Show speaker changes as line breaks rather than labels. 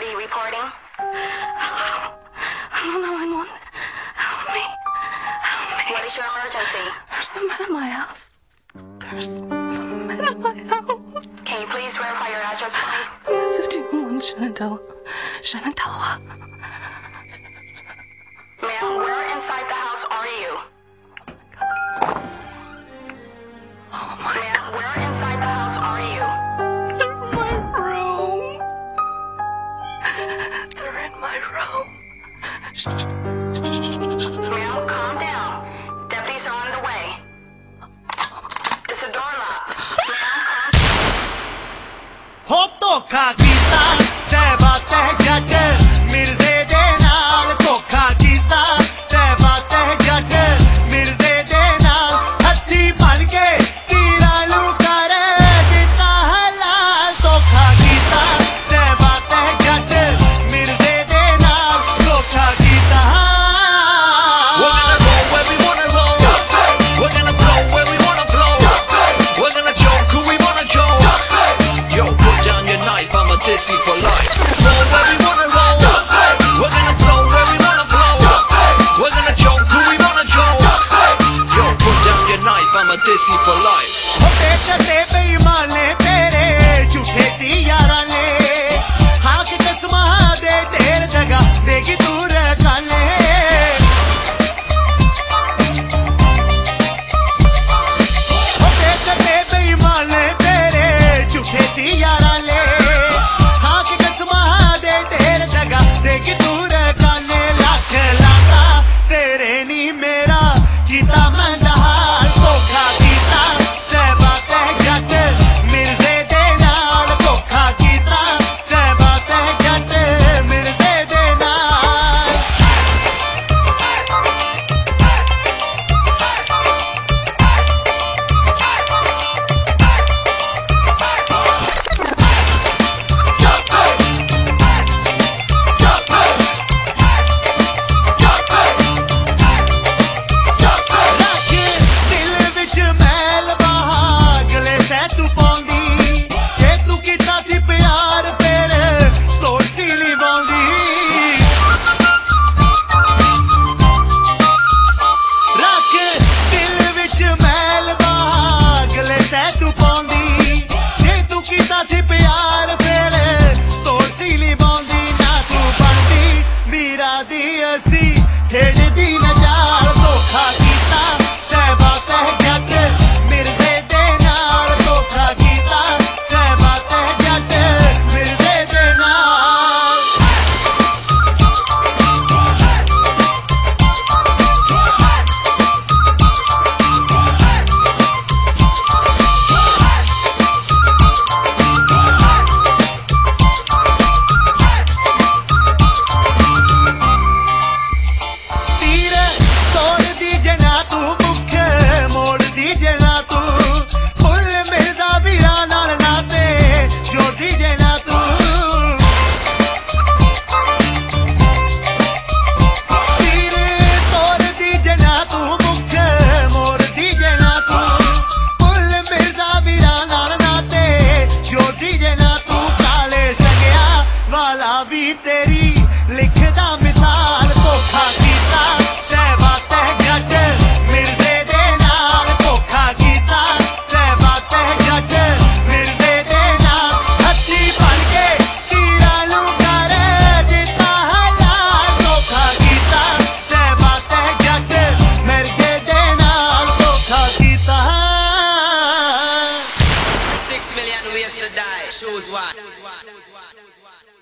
property reporting.
Hello? Hello, 911. Help me. Help me.
What is your emergency?
There's some men in my house. There's some men in my house.
Can you please verify your address for me?
I'm at 1501 Shenandoah. Shenandoah.
Ma'am, where inside the house are you?
Oh my
Ma'am,
God.
where inside the house are you?
They're in my room. They're in my room.
Ma'am, calm down. Deputies are on the way. It's a door lock. Ma'am, calm.
हो धोखा कीता तैबा तह जट मिर्जे दे नाल धोखा कीता तैबा तह जट मिर्जे दे नाल हत्थी बन के तीरां नूं कर दिता हलाल धोखा कीता तैबा तह जट मिर्जे दे नाल धोखा कीता
We're gonna go where we wanna blow. We're gonna joke who we wanna joke. Yo, put down your knife, I'm a dizzy for life. Roll where we wanna roll. We're gonna flow where we wanna flow. We're gonna joke who we wanna joke. Yo, put down your knife, I'm a dizzy for life.
होते चटे बेईमाने तेरे झूठे सी यारा ने हाँ कि कसमा दे ढेर जगह देगी दूर काले होते चटे बेईमाने तेरे झूठे सी यारा ने हाँ कि कसमा दे ढेर जगह देगी दूर काले लख लाता तेरे नी मेरा कीता मैं दहाल धोखा कीता तैबा तह जट मिर्जे दे नाल धोखा कीता तैबा तह जट मिर्जे दे नाल रख दिल विच मैल बहागले सै तू पाउंदी जे तू कीता सी प्यार फिर सोचदी नहीं पाउंदी रख दिल विच मैल बहागले सै तू पाउंदी जे तू कीता सी प्यार फिर सोचदी नहीं पाउंदी ना तू बनदी मीरा दी असी खेड़दी नजार धोखा कीता तैबा तह जट मिर्जे दे नाल धोखा कीता तैबा तह जट मिर्जे दे नाल तीर तोड़दी जना तू मुख मोड़दी जना तू फुल मिलदा वीरा नाल नाते जोड़दी जना तू तीर तोड़दी जना तू मुख मोड़दी जना तू फुल मिलदा वीरा नाल नाते जोड़दी जना तू काले सगिया वाला भी तेरी लिखदा मिसाल धोखा कीता तैबा तह जट मिर्जे दे नाल धोखा कीता तैबा तह जट मिर्जे दे नाल हत्थी बन के तीरां नूं कर दिता हलाल धोखा कीता तैबा तह जट मिर्जे दे नाल धोखा कीता
6 million ways to die. Choose one.